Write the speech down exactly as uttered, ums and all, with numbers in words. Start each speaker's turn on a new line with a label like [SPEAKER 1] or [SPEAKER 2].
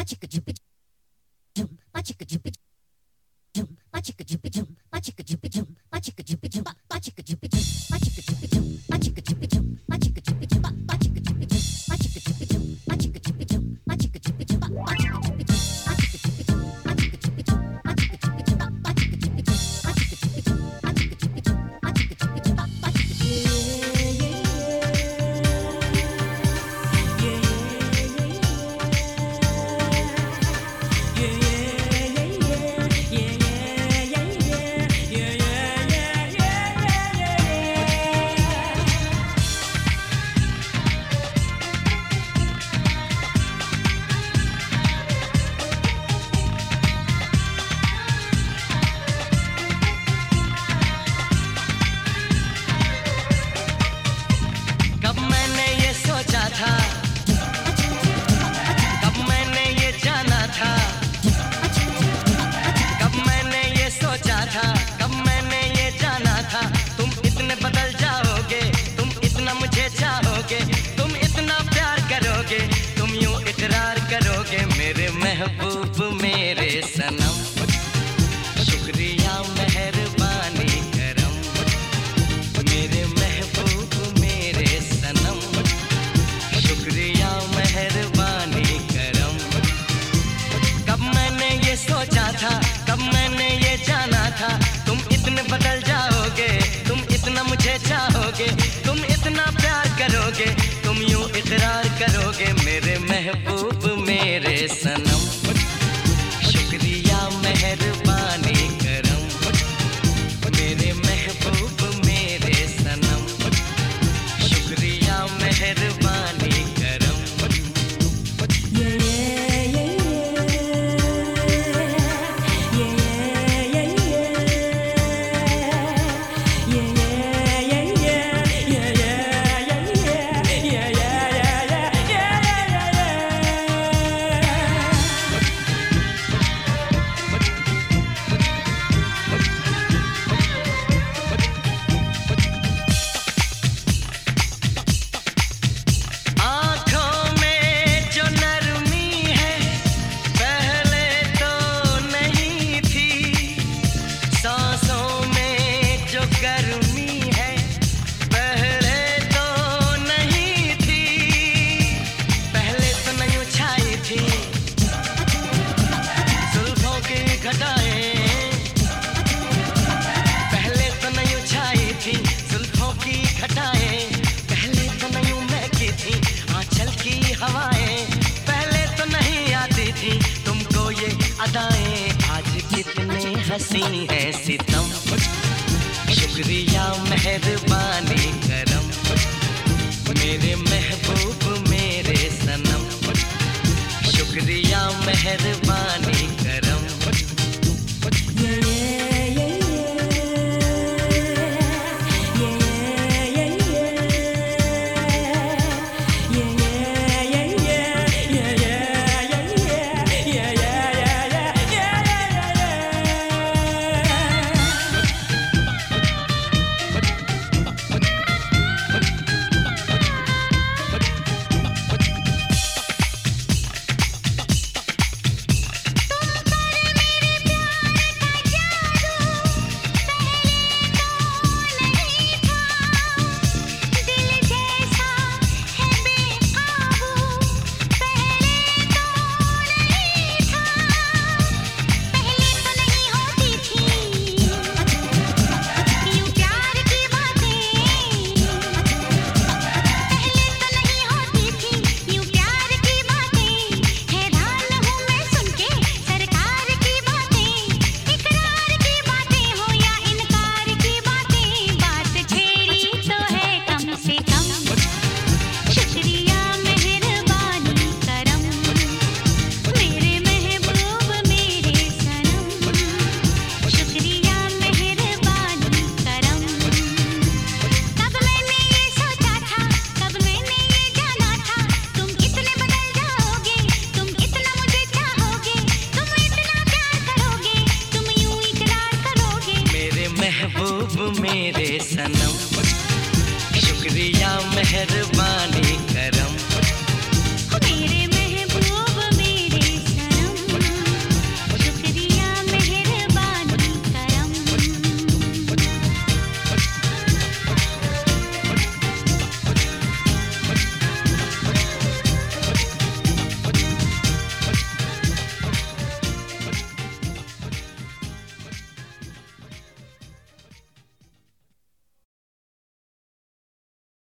[SPEAKER 1] मेरे महबूब मेरे सनम, शुक्रिया मेहरबानी करम। मेरे महबूब मेरे सनम, शुक्रिया मेहरबानी करम। कब मैंने ये सोचा था, कब मैंने ये जाना था, तुम इतने बदल जाओगे, तुम इतना मुझे चाहोगे, तुम इतना प्यार करोगे, तुम यूं इकरार करोगे। मेरे महबूब मेरे सनम, शुक्रिया मेहरबानी करम। मेरे महबूब मेरे सनम, शुक्रिया मेहरबानी करम। आज कितने हंसी है सितम, शुक्रिया मेहरबानी करम। मेरे महबूब मेरे सनम, शुक्रिया मेहरबानी करम। महबूब मेरे सनम, शुक्रिया मेहरबानी।